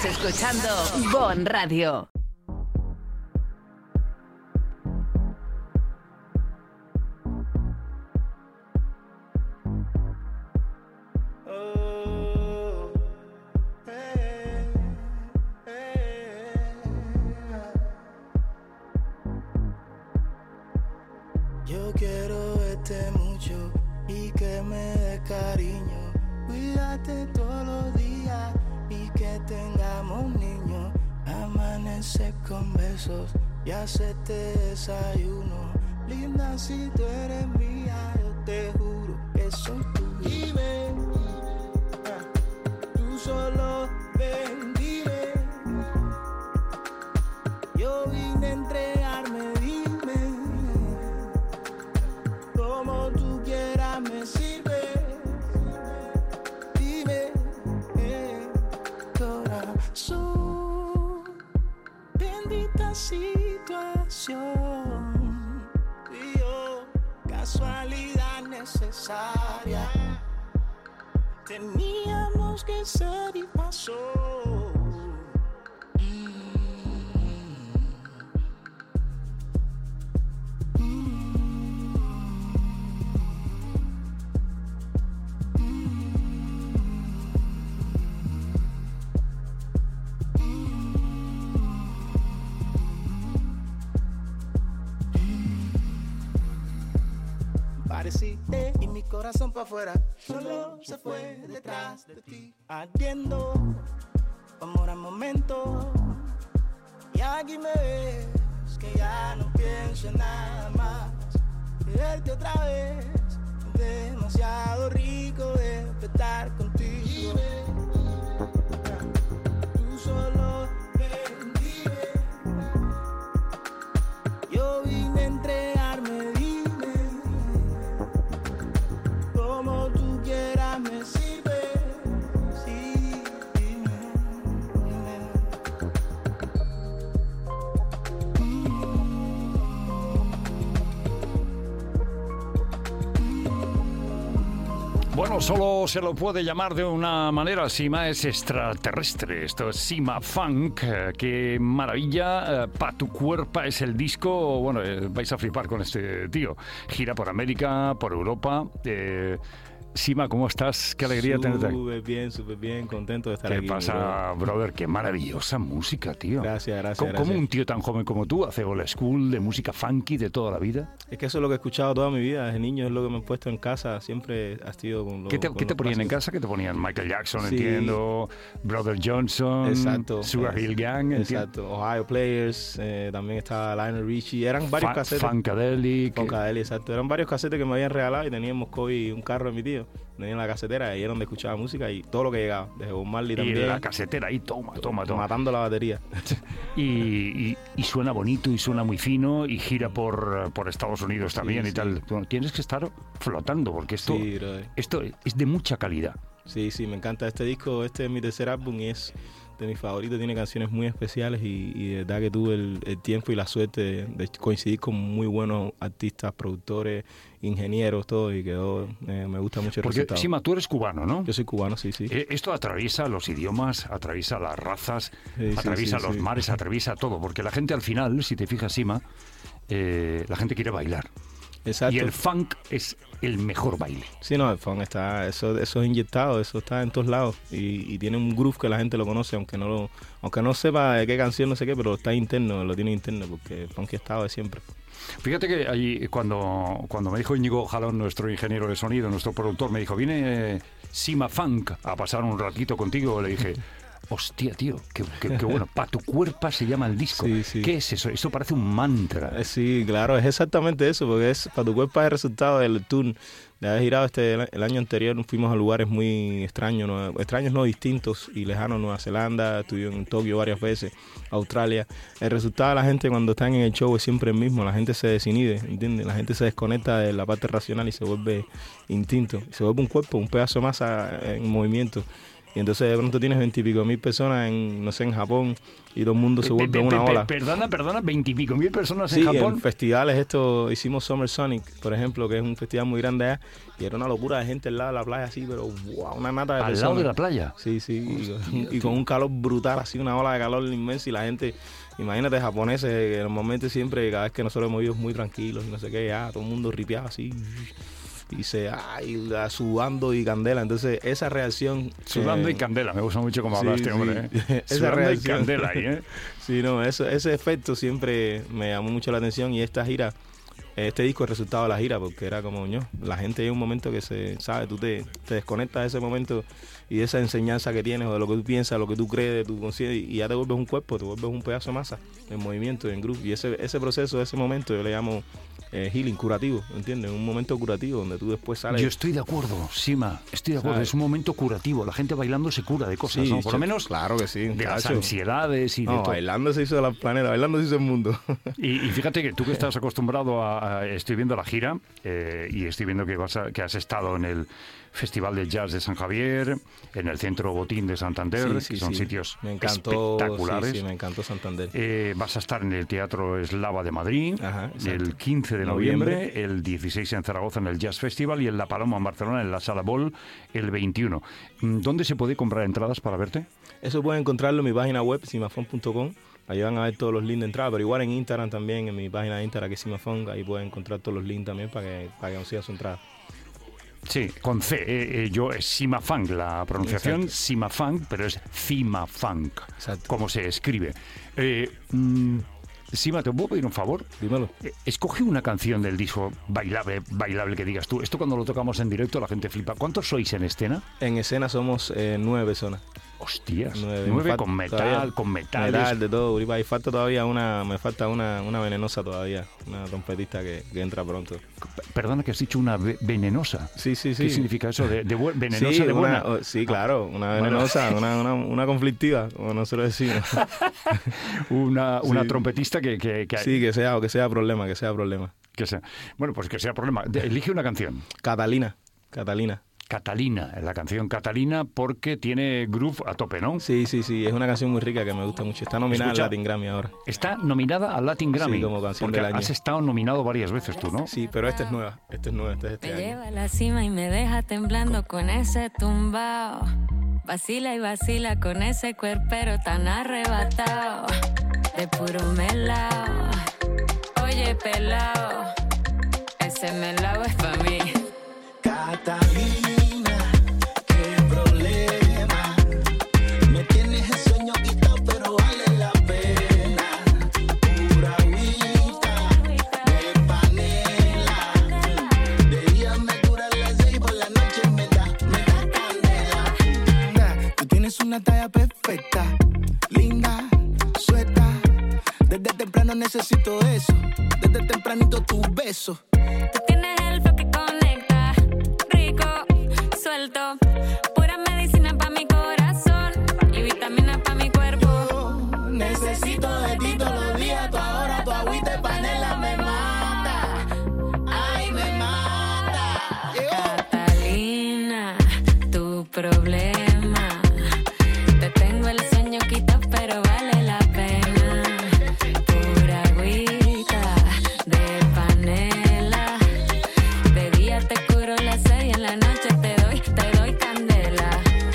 escuchando Bon Radio. Yo quiero verte mucho y que me des cariño. Cuídate todos los días y que tengamos niños. Amanecer con besos y hacerte desayuno. Linda, si tú eres mía, yo te juro que soy tuyo. Dime, tú solo ven, dime. Yo vine a entregarme, dime. Como tú quieras me sirve. Dime, corazón, bendita situación. Y yo, casualidad necesaria. Teníamos que ser y pasó. Parecí, y mi corazón pa' afuera solo se fue detrás de ti, ardiendo, amor al momento. Y aquí me ves, que ya no pienso en nada más. Verte otra vez, demasiado rico despertar contigo. Tú solo ven, dime. Yo vine a entregarme, como tú quieras me sirve. Sí, dime. Bueno, solo se lo puede llamar de una manera. Sima es extraterrestre. Esto es Sima Funk. Qué maravilla. Pa' tu cuerpo es el disco. Bueno, vais a flipar con este tío. Gira por América, por Europa. Sima, ¿cómo estás? Qué alegría tenerte aquí. Súper bien, contento de estar ¿Qué aquí. pasa, brother? Qué maravillosa música, tío. Gracias. ¿Cómo un tío tan joven como tú hace old school, de música funky de toda la vida? Es que eso es lo que he escuchado toda mi vida. Desde niño es lo que me he puesto en casa. Siempre ha sido con lo. ¿Qué te con ponían clásicos. en casa? ¿Qué te ponían? Michael Jackson, Sí. Entiendo. Brother Johnson. Exacto. Sugar Hill Gang. Exacto. Ohio Players. También estaba Lionel Richie. Eran varios casetes. Funkadelic. Exacto. Eran varios casetes que me habían regalado y tenía en Moscovy un carro de mi tío. Tenía en la casetera y era donde escuchaba música y todo lo que llegaba. Desde Bob Marley Y también. la casetera ahí, toma. Matando la batería. Y suena bonito y suena muy fino y gira por Estados Unidos también Sí, y sí. tal. Bueno, tienes que estar flotando porque esto es de mucha calidad. Sí, me encanta este disco. Este es mi tercer álbum y es de mis favoritos. Tiene canciones muy especiales y de verdad que tuve el tiempo y la suerte de coincidir con muy buenos artistas, productores, ingenieros, todo, y quedó, me gusta mucho el Porque, resultado. Sima, tú eres cubano, ¿no? Yo soy cubano, sí. Esto atraviesa los idiomas, atraviesa las razas, Sí, atraviesa sí. los mares, atraviesa todo. Porque la gente al final, si te fijas, Sima, la gente quiere bailar. Exacto. Y el funk es el mejor baile. Sí, no, el funk está, eso es inyectado, eso está en todos lados y tiene un groove que la gente lo conoce, aunque no sepa de qué canción, no sé qué, pero está interno, lo tiene interno, porque el funk ha estado de siempre. Fíjate que allí, cuando me dijo Íñigo Jalón, nuestro ingeniero de sonido, nuestro productor, me dijo, viene Sima Funk a pasar un ratito contigo, le dije... Hostia, tío, qué bueno. Pa' tu cuerpo se llama el disco. Sí. ¿Qué es eso? Eso parece un mantra. Sí, claro, es exactamente eso, porque es Pa' tu cuerpo es el resultado del tour de haber girado el año anterior. Fuimos a lugares muy extraños no distintos y lejanos. Nueva Zelanda, estuvimos en Tokio varias veces, Australia. El resultado de la gente cuando están en el show es siempre el mismo. La gente se desinhibe, ¿entiendes? La gente se desconecta de la parte racional y se vuelve instinto. Se vuelve un cuerpo, un pedazo de masa en movimiento. Y entonces de pronto tienes 20 y pico mil personas en, no sé, en Japón, y todo el mundo se vuelve una ola. Perdona, 20 y pico mil personas Sí, en Japón. en festivales hicimos Summer Sonic, por ejemplo, que es un festival muy grande allá, y era una locura de gente al lado de la playa, así, pero wow, una nata de ¿Al personas. lado de la playa? Sí, y con un calor brutal, así, una ola de calor inmensa, y la gente, imagínate, japoneses, que normalmente siempre, cada vez que nosotros hemos ido muy tranquilos, y no sé qué, ya, todo el mundo ripiado así, y sudando y candela. Entonces esa reacción, sudando y candela, me gusta mucho cómo habla este hombre, esa sudando reacción, y candela ahí, sí, no, ese efecto siempre me llamó mucho la atención. Y esta gira, este disco es el resultado de la gira, porque era como la gente llega un momento que tú te desconectas de ese momento y de esa enseñanza que tienes, o de lo que tú piensas, lo que tú crees, de tu conciencia, y ya te vuelves un cuerpo, te vuelves un pedazo de masa en movimiento, en groove. Y ese proceso, ese momento, yo le llamo healing, curativo, ¿entiendes? Un momento curativo donde tú después sales. Yo estoy de acuerdo, Sima, estoy de acuerdo. ¿Sabes? Es un momento curativo. La gente bailando se cura de cosas, Sí, ¿no? Por lo menos claro que sí, de las cacho. ansiedades y de No, todo. bailando se hizo el planeta, bailando se hizo el mundo. Y fíjate que tú que estás acostumbrado estoy viendo la gira y estoy viendo que has estado en el Festival de Jazz de San Javier, en el Centro Botín de Santander, que son sitios me encantó, espectaculares. Sí, me encantó Santander. Vas a estar en el Teatro Eslava de Madrid. Ajá, el 15 de noviembre, el 16 en Zaragoza en el Jazz Festival y en La Paloma en Barcelona en la Sala Bol el 21. ¿Dónde se puede comprar entradas para verte? Eso pueden encontrarlo en mi página web, simafon.com. Ahí van a ver todos los links de entrada, pero igual en Instagram también, en mi página de Instagram que es Simafon, ahí pueden encontrar todos los links también para que consigan su entrada. Sí, con C. Yo es Simafunk la pronunciación, Exacto. Simafunk, pero es Cimafunk, Exacto. como se escribe. Sima, ¿te puedo pedir un favor? Dímelo. Escoge una canción del disco bailable que digas tú. Esto cuando lo tocamos en directo la gente flipa. ¿Cuántos sois en escena? En escena somos 9 personas. Hostias, 9 9 con metal, con metales. Metal, de todo. Y falta todavía me falta una venenosa todavía, una trompetista que entra pronto. Perdona que has dicho una venenosa. Sí. ¿Qué significa eso? ¿Venenosa sí, de buena? Sí, claro, una venenosa, una conflictiva, como nosotros decimos. una Sí. trompetista que Sí, que sea problema. que sea. Bueno, pues que sea problema. Elige una canción. Catalina. Catalina, la canción Catalina, porque tiene groove a tope, ¿no? Sí, es una canción muy rica que me gusta mucho. Está nominada al Latin Grammy ahora. Está nominada al Latin Grammy. Sí, como canción porque del año. has estado nominado varias veces tú, ¿no? Sí, pero esta es nueva, este Me año. lleva a la cima y me deja temblando con ese tumbao. Vacila y vacila con ese cuerpero tan arrebatado. De puro melao. Oye, pelao. Ese melao es pa' mí. Catalina, qué problema. Me tienes el sueño quitado, pero vale la pena. Pura agüita de panela. De día me cura las 6, por la noche me da candela. Tú tienes una talla perfecta, linda, suelta. Desde temprano necesito eso. Desde tempranito tu beso. Tú tienes el flow que conecta, rico, suelto, pura medicina pa' mi corazón y vitaminas pa' mi cuerpo. Necesito de ti todos los días. Tu ahora, tu agüita de panela me mata. Ay, me mata. Catalina, tu problema. Te tengo el sueño quitado, pero vale la pena. Pura agüita de panela. De día te curo las 6 y en la noche te doy candela.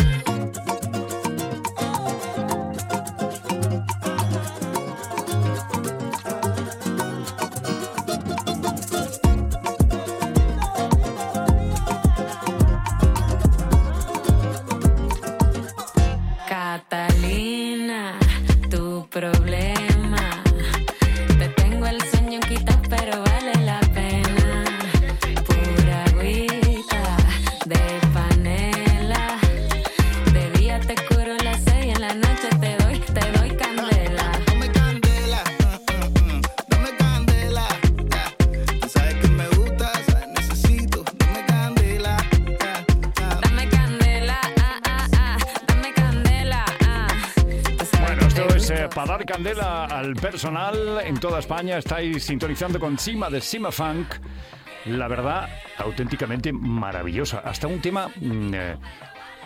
Catalina, tu problema. Te tengo el sueño quitado, pero vale la pena. Pura agüita de panela. De día te curo las 6 y en la noche te doy candela. Dame candela, dame candela. Tú sabes que me gusta, sabes, necesito. Dame candela. Dame candela, dame candela, Tú sabes Bueno, que esto te es gusto. para dar candela al personal en toda España. Estáis sintonizando con Sima de Simafunk. La verdad, auténticamente maravillosa. Hasta un tema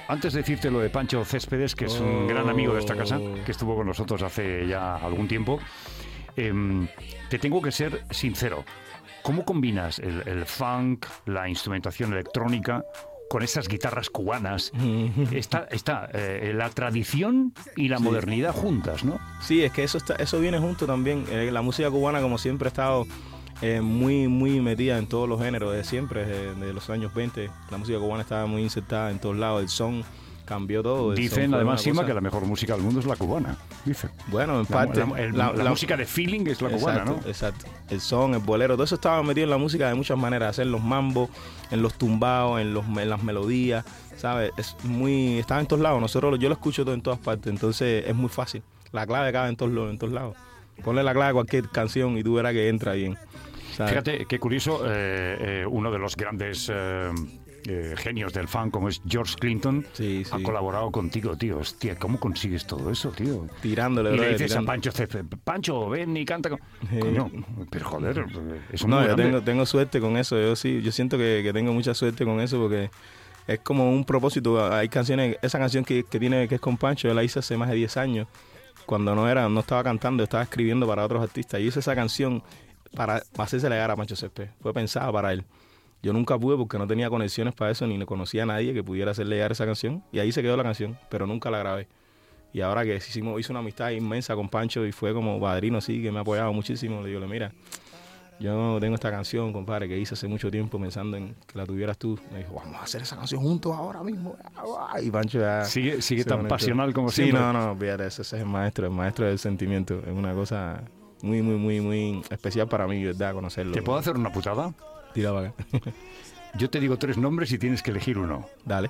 antes de decirte lo de Pancho Céspedes, que es un gran amigo de esta casa, que estuvo con nosotros hace ya algún tiempo, te tengo que ser sincero. ¿Cómo combinas el funk, la instrumentación electrónica con esas guitarras cubanas? Está la tradición y la modernidad juntas, ¿no? Sí, es que eso viene junto también. La música cubana, como siempre, ha estado muy metida en todos los géneros, de siempre, desde los años 20. La música cubana estaba muy insertada en todos lados. El son cambió todo. Dicen además, Sima, que la mejor música del mundo es la cubana. Dicen. Bueno, en parte. La música de feeling es la cubana, ¿no? Exacto. El son, el bolero, todo eso estaba metido en la música de muchas maneras. Hacer los mambos, en los tumbados, en las melodías, ¿sabes? Estaba en todos lados. Yo lo escucho todo en todas partes. Entonces es muy fácil. La clave cabe en todos lados. Ponle la clave a cualquier canción y tú verás que entra bien, ¿sabes? Fíjate qué curioso, uno de los grandes genios del funk, como es George Clinton, ha colaborado contigo, tío. Hostia, ¿cómo consigues todo eso, tío? Tirándole. Y le dices a Pancho, Pancho, ven y canta. Coño, pero joder, es muy grande. Yo tengo suerte con eso. Yo siento que tengo mucha suerte con eso porque es como un propósito. Hay canciones, esa canción que es con Pancho, yo la hice hace más de 10 años. Cuando no estaba cantando, estaba escribiendo para otros artistas. Y hice esa canción para hacerse llegar a Pancho Céspedes. Fue pensada para él. Yo nunca pude porque no tenía conexiones para eso, ni conocía a nadie que pudiera hacerle llegar esa canción. Y ahí se quedó la canción, pero nunca la grabé. Y ahora que hice una amistad inmensa con Pancho y fue como padrino, así, que me ha apoyado muchísimo. Le digo, mira, yo tengo esta canción, compadre, que hice hace mucho tiempo pensando en que la tuvieras tú. Me dijo, vamos a hacer esa canción juntos ahora mismo. Y Pancho ya... Sigue tan conectó. Pasional como siempre. Sí, no, fíjate, ese es el maestro del sentimiento. Es una cosa muy especial para mí, ¿verdad? Conocerlo. ¿Te puedo hacer una putada? Tira para acá. Yo te digo 3 nombres y tienes que elegir uno. Dale.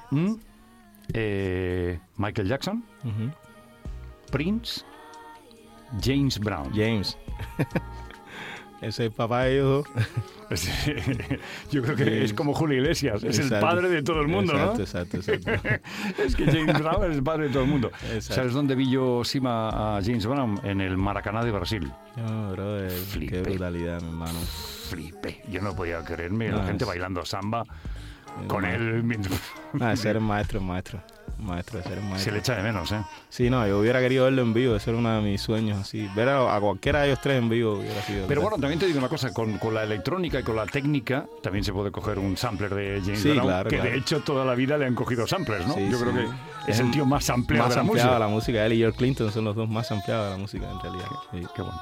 Michael Jackson, Prince, James Brown. James. Ese es el papá de ellos. Yo creo que es como Julio Iglesias, es el padre de todo el mundo, ¿no? Exacto. Es que James Brown es el padre de todo el mundo. Exacto. ¿Sabes dónde vi yo, Sima, a James Brown? En el Maracaná de Brasil. No, brother, qué brutalidad, mi hermano. Flipé. Yo no podía creerme la gente bailando samba con él. Ser maestro. Se le echa de menos, ¿eh? Sí, no, yo hubiera querido verlo en vivo, ese era uno de mis sueños, así. Ver a cualquiera de ellos 3 en vivo hubiera sido... Pero bueno, también te digo una cosa, con la electrónica y con la técnica, también se puede coger un sampler de James Brown, claro, que de hecho toda la vida le han cogido samplers, ¿no? Yo creo que es el tío más ampliado de la música. Más ampliado de la música, él y George Clinton son los dos más ampliados de la música, en realidad. Sí. Qué bueno.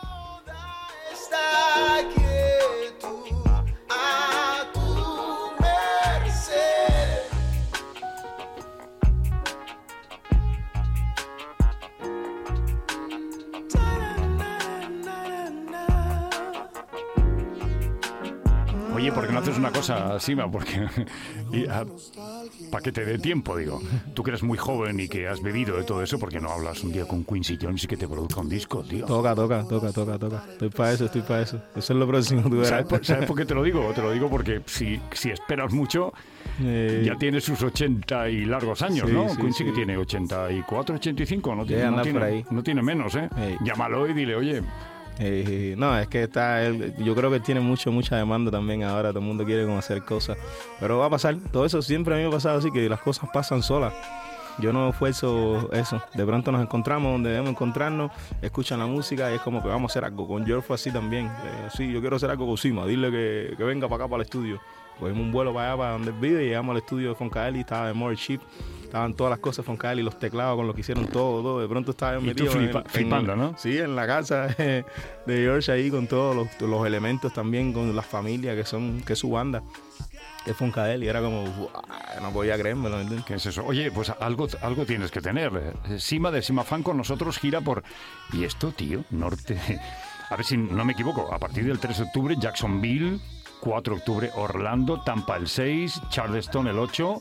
Oye, ¿por qué no haces una cosa, Sima? Porque para que te dé tiempo, digo. Tú que eres muy joven y que has bebido de todo eso, ¿por qué no hablas un día con Quincy Jones y que te produzca un disco, tío? Toca. Estoy para eso. Eso es lo próximo. Tú verás. ¿Sabes por qué te lo digo? Te lo digo porque si esperas mucho, ya tiene sus 80 y largos años, ¿no? Quincy que tiene 84, 85, no tiene menos, ¿eh? Llámalo y dile, oye... No, es que yo creo que tiene mucha demanda también ahora, todo el mundo quiere como hacer cosas, pero va a pasar, todo eso siempre a mí me ha pasado así, que las cosas pasan solas, yo no esfuerzo eso, de pronto nos encontramos donde debemos encontrarnos, escuchan la música y es como que vamos a hacer algo. Con George fue así también, sí, yo quiero hacer algo con Sima, dile que venga para acá para el estudio. Cogimos un vuelo para allá, para donde él vive, y llegamos al estudio de Foncaeli, estaba de More Chip, estaban todas las cosas de Foncaeli, los teclados con lo que hicieron todo. De pronto estaba metido flipando, ¿no? Sí, en la casa de George ahí con todos los elementos también, con la familia que es su banda. Es Foncaeli, era como, no podía creérmelo. ¿Qué es eso? Oye, pues algo tienes que tener. Sima de Sima Fan con nosotros gira por... ¿Y esto, tío? Norte... A ver si no me equivoco, a partir del 3 de octubre, Jacksonville... 4 de octubre, Orlando, Tampa el 6, Charleston el 8,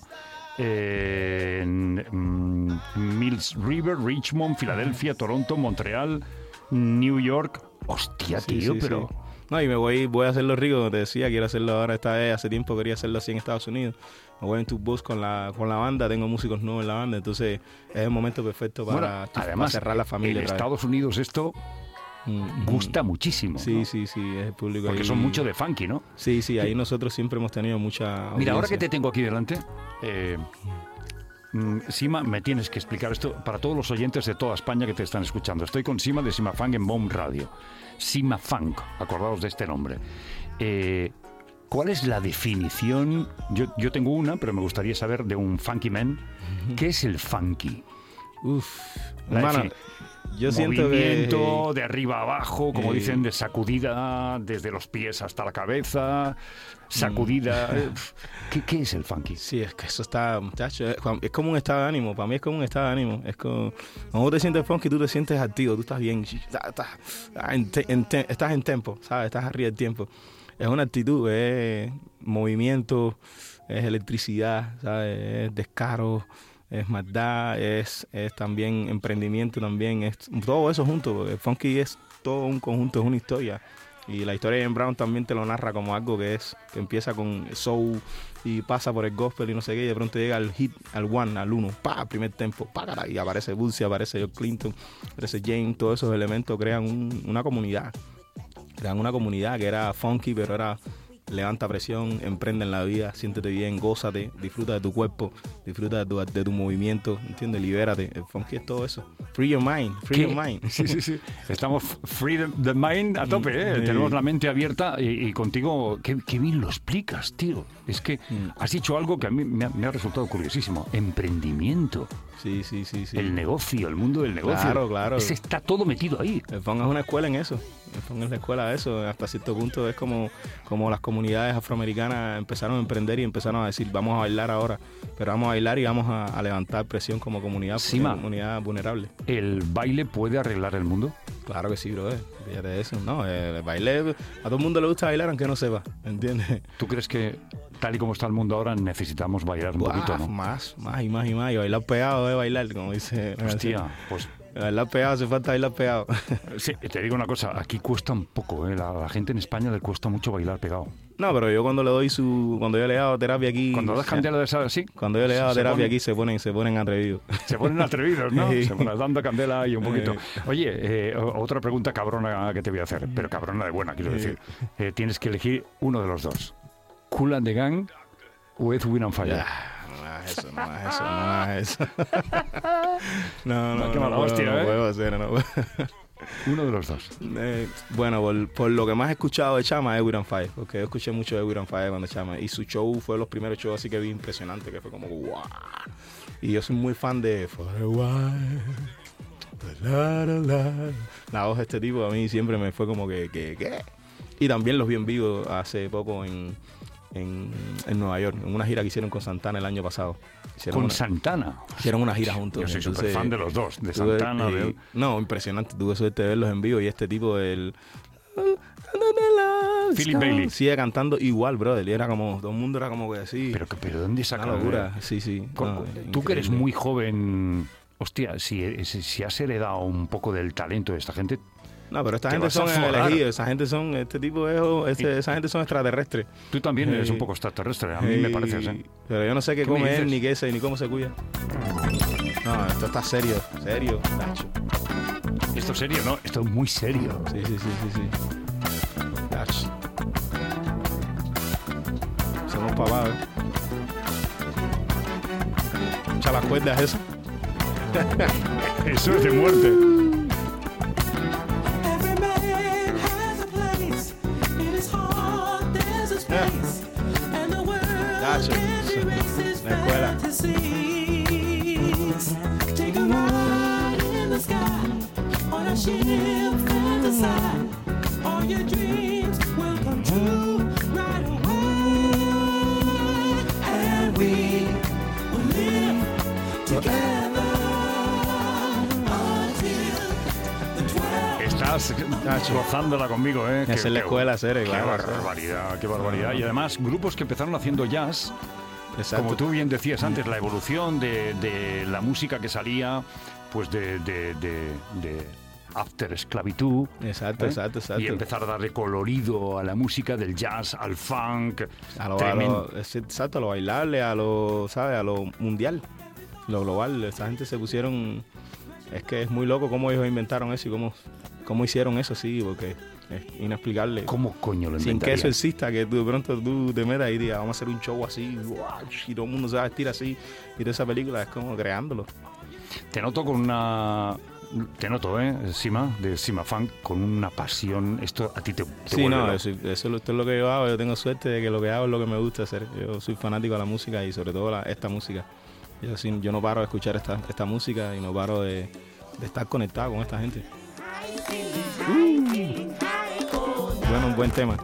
Mills River, Richmond, Filadelfia, Toronto, Montreal, New York. Hostia, tío, pero... Sí. No, y voy a hacerlo rico, como te decía, quiero hacerlo ahora esta vez, hace tiempo quería hacerlo así en Estados Unidos. Me voy en tu bus con la banda, tengo músicos nuevos en la banda, entonces es el momento perfecto para cerrar la familia. En Estados Unidos esto... gusta muchísimo. Sí, ¿no? sí, es el público. Porque ahí... son mucho de funky, ¿no? Sí, ahí nosotros siempre hemos tenido mucha audiencia. Mira, ahora que te tengo aquí delante, Sima, me tienes que explicar esto para todos los oyentes de toda España que te están escuchando. Estoy con Sima de Sima Funk en Bomb Radio. Sima Funk, acordaos de este nombre. ¿Cuál es la definición? Yo tengo una, pero me gustaría saber de un funky man. ¿Qué es el funky? Hermano, yo siento movimiento de arriba a abajo, como dicen, de sacudida desde los pies hasta la cabeza, sacudida. ¿Qué es el funky? Sí, es que eso está, muchacho, es como un estado de ánimo. Para mí es como un estado de ánimo. Es como, cuando tú te sientes funky, tú te sientes activo, tú estás bien, estás en tempo, ¿sabes? Estás arriba del tiempo. Es una actitud, es movimiento, es electricidad, ¿sabes? Es descaro, es maldad, es también emprendimiento, también es todo eso junto, porque el funky es todo un conjunto, es una historia. Y la historia de Ian Brown también te lo narra como algo que empieza con soul y pasa por el gospel y no sé qué, y de pronto llega al hit, al uno, primer tempo, y aparece Bootsy, aparece George Clinton, aparece James, todos esos elementos crean una comunidad. Crean una comunidad que era funky, pero era levanta presión, emprende en la vida, siéntete bien, gózate, disfruta de tu cuerpo, disfruta de tu movimiento, ¿entiendes? Libérate. El funky es todo eso. Free your mind, free your mind. Sí. Estamos free the mind a tope, ¿eh? Sí. Tenemos la mente abierta y contigo, qué bien lo explicas, tío. Es que has dicho algo que a mí me ha resultado curiosísimo. Emprendimiento. Sí. El negocio, el mundo del negocio. Claro. Ese está todo metido ahí. El funk es una escuela en eso. El funk es la escuela de eso. Hasta cierto punto es como las comunidades afroamericanas empezaron a emprender y empezaron a decir, vamos a bailar ahora. Pero vamos a bailar y vamos a levantar presión como comunidad, comunidad vulnerable. ¿El baile puede arreglar el mundo? Claro que sí, brother. Fíjate de eso. No, el baile, a todo el mundo le gusta bailar aunque no sepa, ¿entiendes? ¿Tú crees que tal y como está el mundo ahora necesitamos bailar un poquito, no? Más. Y bailar pegado bailar, como dice. Hostia, pues... Bailar pegado, hace falta bailar pegado. Sí, te digo una cosa, aquí cuesta un poco, ¿eh? La gente en España le cuesta mucho bailar pegado. No, pero yo cuando yo le he dado terapia aquí... Cuando dejan de esa, sí. Cuando yo le he dado terapia aquí se ponen atrevidos. Se ponen atrevidos, ¿no? Sí. Se ponen dando candela y un poquito. Oye, otra pregunta cabrona que te voy a hacer, pero cabrona de buena, quiero decir. Tienes que elegir uno de los dos. Kool and the Gang o Earth, Wind and Fire. No es eso. No, qué mala hostia, no puedo hacer, no. Uno de los dos. Bueno, por lo que más he escuchado de Chama es Wind and Fire, porque yo escuché mucho de Wind and Fire cuando Chama, y su show fue los primeros shows así que vi impresionante, que fue como wow. Y yo soy muy fan de For a While. La voz de este tipo a mí siempre me fue como que. Y también los vi en vivo hace poco en Nueva York, en una gira que hicieron con Santana el año pasado. Santana? Hicieron una gira juntos. Yo soy súper fan de los dos, de Santana. No, impresionante. Tuve suerte de verlos en vivo y este tipo, Philip Bailey. Sigue cantando igual, brother. Y era como, todo el mundo era como que así. Pero ¿dónde saca la locura? Sí. Tú que eres muy joven, hostia, si has heredado un poco del talento de esta gente. No, pero esta gente son elegidos, esa gente son son extraterrestres. Tú también eres un poco extraterrestre, a mí me parece, ¿eh? Pero yo no sé qué come él, ni qué sé, ni cómo se cuida. No, esto está serio, Nacho. Esto es serio, ¿no? Esto es muy serio. Sí. Nacho. Somos papás, ¿eh? Echa las cuerdas eso. Eso es de muerte. La escuela. Estás gozándola conmigo, ¿eh? Esa es la escuela, serio, claro. Qué barbaridad. Y además, grupos que empezaron haciendo jazz. Exacto. Como tú bien decías antes, la evolución de la música que salía, pues de after esclavitud. Exacto. Y empezar a darle colorido a la música, del jazz al funk. A lo bailable, a lo mundial, lo global. Esa gente se pusieron. Es que es muy loco cómo ellos inventaron eso y cómo hicieron eso, sí, porque es inexplicable. ¿Cómo coño lo Sin que inventarían? eso exista, que tú de pronto tú te metas y digas, vamos a hacer un show así, y todo el mundo se va a vestir así, y toda esa película es como creándolo. Te noto Sima, de Sima Funk, con una pasión. Esto a ti te Sí, vuelve no, loco. esto es lo que yo hago. Yo tengo suerte de que lo que hago es lo que me gusta hacer. Yo soy fanático de la música y sobre todo esta música. Yo no paro de escuchar esta música y no paro de estar conectado con esta gente. Bueno, un buen tema.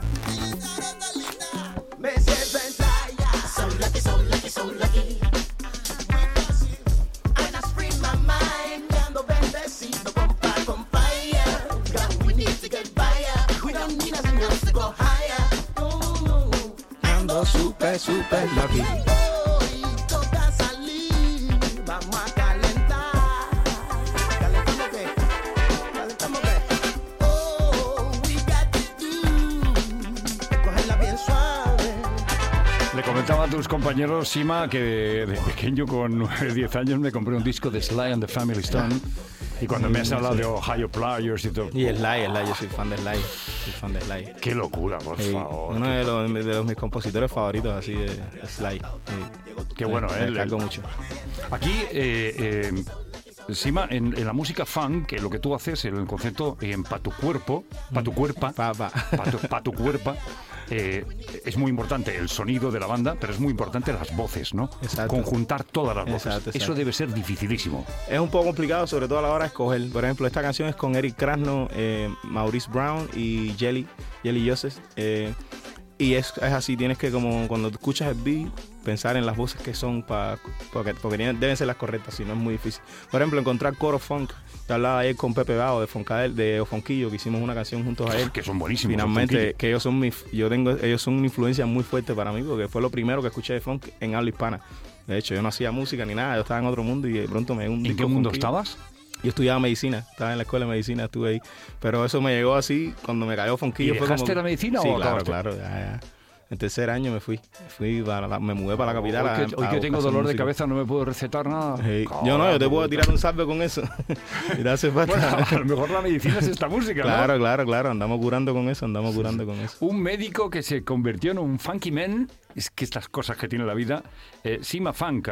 Me siento en playa, so lucky, so lucky, so lucky. And I scream my mind, ando bendecido, compa, compaya. God, we need to get higher. We don't need nothing else to go higher. Ando super lucky. Hoy toca salir, vamos a calentar. ¿Calentamos qué? ¿Calentamos qué? Oh, we got to do. Cogerla bien suave. Le comentaba a tus compañeros, Sima, que de pequeño, con 10 años, me compré un disco de Sly and the Family Stone. Y cuando me has hablado de Ohio Players y todo... Y Sly, yo soy fan de Sly. Soy fan de Sly. ¡Qué locura, por Sí, favor! uno de mis compositores favoritos así de Sly. Sí. Qué bueno, Me él. cargo mucho. Aquí, Sima, en la música funk, lo que tú haces, el concepto en pa' tu cuerpo, pa' tu cuerpa, pa' tu cuerpa, es muy importante el sonido de la banda, pero es muy importante las voces, ¿no? Exacto. Conjuntar todas las voces. Exacto. Eso debe ser dificilísimo. Es un poco complicado, sobre todo a la hora de escoger. Por ejemplo, esta canción es con Eric Krasno, Maurice Brown y Jelly Joseph. Y es así, tienes que, como cuando escuchas el beat, pensar en las voces que son porque deben ser las correctas, si no es muy difícil. Por ejemplo, encontrar coro funk. Te hablaba ayer con Pepe Bao de Foncadel, de Ofonquillo, que hicimos una canción juntos a él. Que son buenísimos. Finalmente, que ellos son una influencia muy fuerte para mí, porque fue lo primero que escuché de funk en habla hispana. De hecho, yo no hacía música ni nada, yo estaba en otro mundo y de pronto me un ¿En qué mundo estabas? Yo estudiaba medicina, estaba en la escuela de medicina, estuve ahí. Pero eso me llegó así, cuando me cayó Fonquillo. ¿Y fue dejaste como... la medicina sí, o claro, acabaste? claro, ya. En tercer año me mudé para la capital. Hoy que tengo dolor de música. cabeza no me puedo recetar nada. Sí. Yo no, yo te puedo tirar un salve con eso. Y te hace falta. Bueno, a lo mejor la medicina es esta música, ¿no? Claro, andamos curando con eso, Un médico que se convirtió en un funky man, es que estas cosas que tiene la vida, Sima Funk,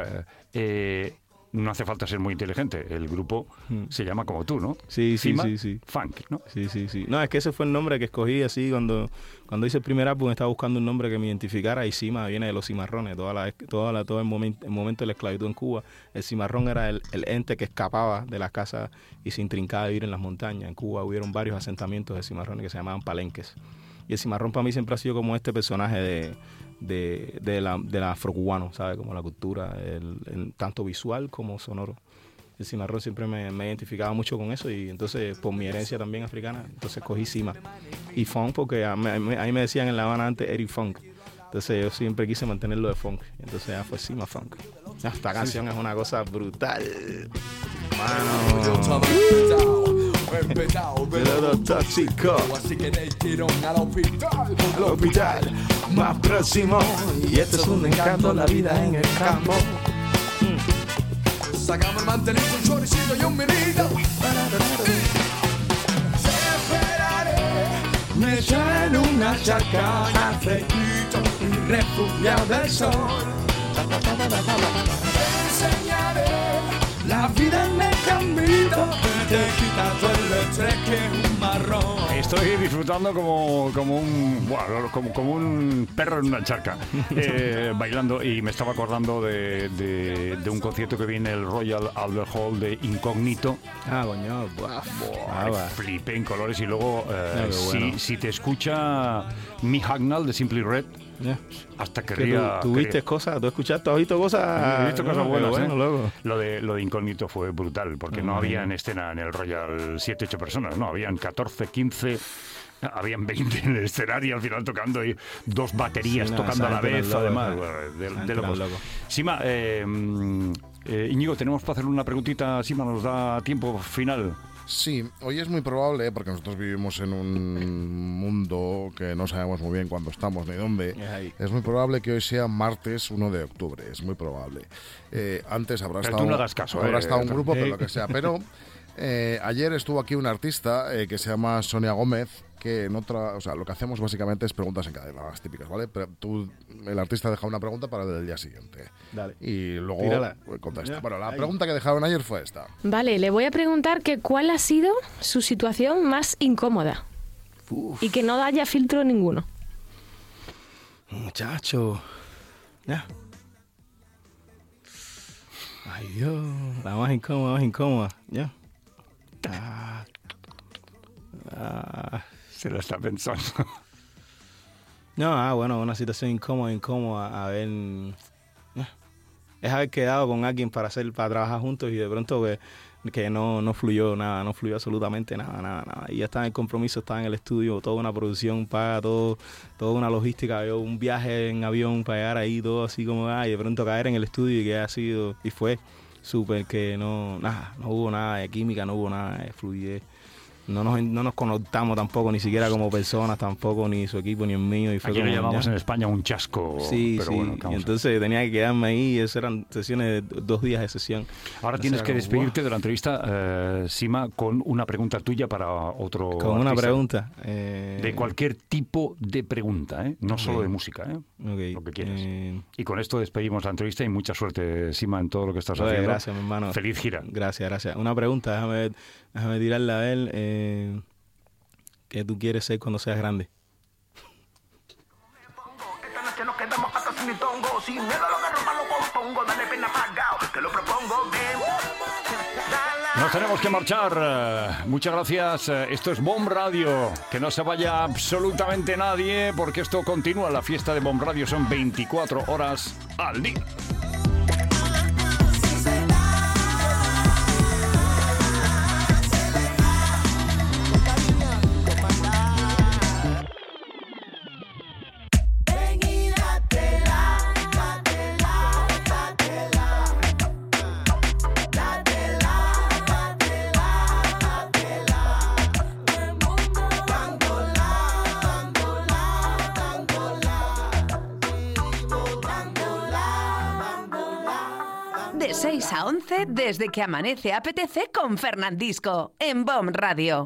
no hace falta ser muy inteligente, el grupo se llama como tú, ¿no? Sí. Sima Funk, ¿no? Sí. No, es que ese fue el nombre que escogí así cuando hice el primer álbum, estaba buscando un nombre que me identificara y Sima viene de los cimarrones, todo el momento de la esclavitud en Cuba. El cimarrón era el ente que escapaba de las casas y se intrincaba a vivir en las montañas. En Cuba hubieron varios asentamientos de cimarrones que se llamaban palenques. Y el cimarrón para mí siempre ha sido como este personaje del afrocubano, ¿sabes? Como la cultura, tanto visual como sonoro. El cimarrón siempre me identificaba mucho con eso y entonces por mi herencia también africana, entonces cogí Sima. Y funk porque a mí me decían en La Habana antes Eric Funk. Entonces yo siempre quise mantenerlo de funk. Entonces ya fue Sima Funk. Esta canción es una cosa brutal. Mano. Pero tóxico. Así que le tiraron al Hospital más próximo. Y esto es un encanto, la vida en el campo. Sacamos el mantelito, un choricito y un vinito. Te esperaré, me echaré en una charca, fresquito y refugiado del sol. Te enseñaré la vida en el campito, te quita todo el estrés que es un marrón. Estoy disfrutando como un perro en una charca, bailando, y me estaba acordando de un concierto que vi en el Royal Albert Hall de Incógnito. Coño, Flipé en colores y luego bueno. si te escucha Mick Hucknall de Simply Red, hasta querría... ¿Tú viste cosas? ¿Tú escuchaste? ¿Tú has visto cosas? He visto cosas buenas, bueno, luego. Lo de Incógnito fue brutal, porque no había en escena en el Royal 7-8 personas, no, habían 14, 15... Habían 20 en el escenario al final tocando y 2 baterías tocando a la vez, además, de locos. Sima, Íñigo, tenemos para hacerle una preguntita. Sima, ¿nos da tiempo final? Sí, hoy es muy probable, porque nosotros vivimos en un mundo que no sabemos muy bien cuándo estamos ni dónde, es muy probable que hoy sea martes 1 de octubre, es muy probable. Antes habrá pero estado, tú no hagas caso, habrá estado un grupo, pero lo que sea. Pero ayer estuvo aquí un artista que se llama Sonia Gómez, que en otra, o sea, lo que hacemos básicamente es preguntas en cadena, las típicas, ¿vale? Pero el artista deja una pregunta para el del día siguiente. Dale. Y luego Tírala. contesta. Ya. Bueno, la Ahí. pregunta que dejaron ayer fue esta. Vale, le voy a preguntar que cuál ha sido su situación más incómoda y que no haya filtro ninguno. Muchacho. Ya. Ay, Dios. La más incómoda. Ya. Se lo está pensando. No, bueno, una situación incómoda. A ver. Ya. Es haber quedado con alguien para trabajar juntos y de pronto que no fluyó nada, no fluyó absolutamente nada. Y ya estaba en el compromiso, estaba en el estudio, toda una producción paga, toda una logística, un viaje en avión para llegar ahí, todo así como, y de pronto caer en el estudio y que ha sido, y fue súper que no hubo nada de química, no hubo nada de fluidez. No nos conectamos tampoco, ni siquiera como personas, tampoco, ni su equipo, ni el mío. Y fue Aquí lo como, llamamos ya. en España un chasco. Sí, pero sí. bueno, Y entonces tenía que quedarme ahí y eso eran sesiones de 2 días de sesión. Ahora Entonces tienes era que como, despedirte de la entrevista, Sima, con una pregunta tuya para otro con una artista. pregunta. De cualquier tipo de pregunta, ¿eh? No solo de música, ¿eh? Ok. Lo que quieras. Y con esto despedimos la entrevista y mucha suerte, Sima, en todo lo que estás haciendo. Gracias, mi hermano. Feliz gira. Gracias. Una pregunta, déjame tirarla a él. ¿Qué tú quieres ser cuando seas grande? Esta noche nos quedamos hasta sin mi tongo. Sin miedo a lo que rompa lo compongo. Dale pena pagado, que lo propongo bien. Nos tenemos que marchar. Muchas gracias. Esto es Bomb Radio. Que no se vaya absolutamente nadie porque esto continúa. La fiesta de Bomb Radio son 24 horas al día. De 6 a 11 desde que amanece apetece con Fernandisco en Bomb Radio.